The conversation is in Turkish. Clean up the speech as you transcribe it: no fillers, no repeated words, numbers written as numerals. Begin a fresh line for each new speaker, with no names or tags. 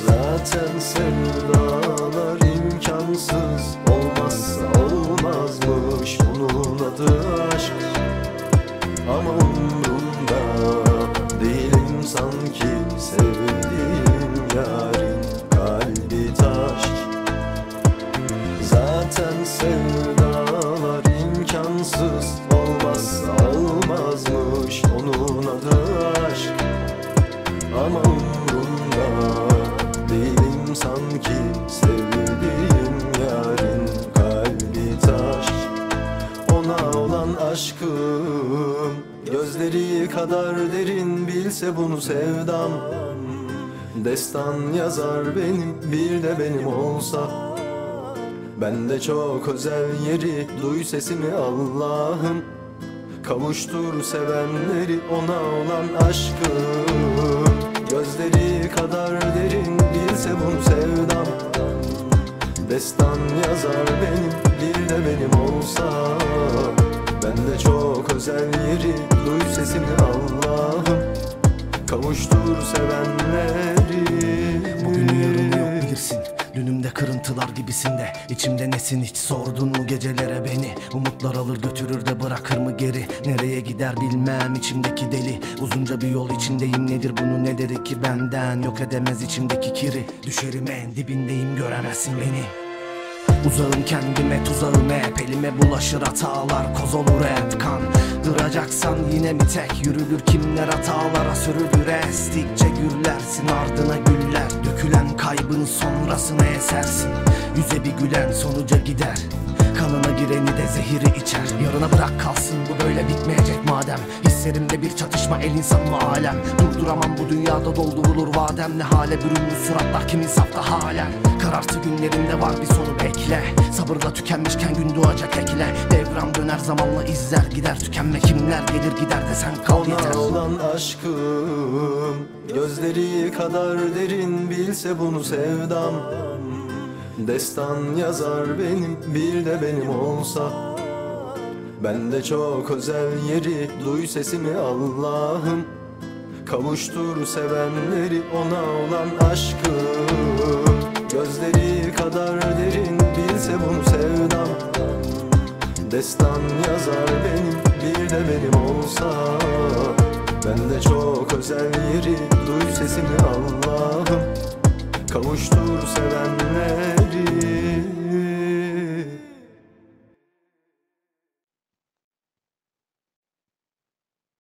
Zaten sevdalar imkansız, olmazsa olmazmış bunun adı aşk. Ama umrumda değilim sanki, sevdiğim yarın kalbi taş. Zaten sevdalar imkansız, olmazsa olmazmış onun adı aşk. Ama umrumda değilim sanki, sevdiğim yarın kalbi taş. Ona olan aşkım gözleri kadar derin, bilse bunu sevdam. Destan yazar benim, bir de benim olsa. Bende çok özel yeri, duy sesimi Allah'ım. Kavuştur sevenleri, ona olan aşkım gözleri kadar derin, bilse bunu sevdam. Destan yazar benim, bir de benim olsa. Bende çok özel yeri, duy sesimi Allah'ım. Kavuştur sevenleri.
Bugün yarını yok bilirsin, dünümde kırıntılar gibisinde. İçimde nesin hiç sordun mu gecelere beni? Umutlar alır götürür de bırakır mı geri? Nereye gider bilmem içimdeki deli. Uzunca bir yol içindeyim, nedir bunu ne dedi ki benden? Yok edemez içimdeki kiri. Düşerim en dibindeyim, göremezsin beni. Uzağım kendime, tuzağım hep, elime bulaşır hatalar, koz olur hep kan. Duracaksan yine mi tek yürülür, kimler hatalara sürülür? Estikçe gürlersin, ardına güller dökülen, kaybın sonrasına esersin. Yüze bir gülen sonuca gider, kanına gireni de zehiri içer. Yarına bırak kalsın, bu böyle bitmeyecek madem. Hislerimde bir çatışma, el insan mı alem? Durduramam, bu dünyada doldurulur vadem. Ne hale bürünmüş suratlar, kimin safta halen? Karartı günlerimde var bir sonu bekle. Sabırla tükenmişken gün doğacak ekle. Devran döner zamanla, izler gider tükenme. Kimler gelir gider de sen kal yeter.
Ona olan aşkım gözleri kadar derin, bilse bunu sevdam. Destan yazar benim, bir de benim olsa. Bende çok özel yeri, duy sesimi Allah'ım. Kavuştur sevenleri, ona olan aşkım gözleri kadar derin, bilse bunu sevdam. Destan yazar benim, bir de benim olsa. Bende çok özel yeri, duy sesimi Allah'ım. Kavuştur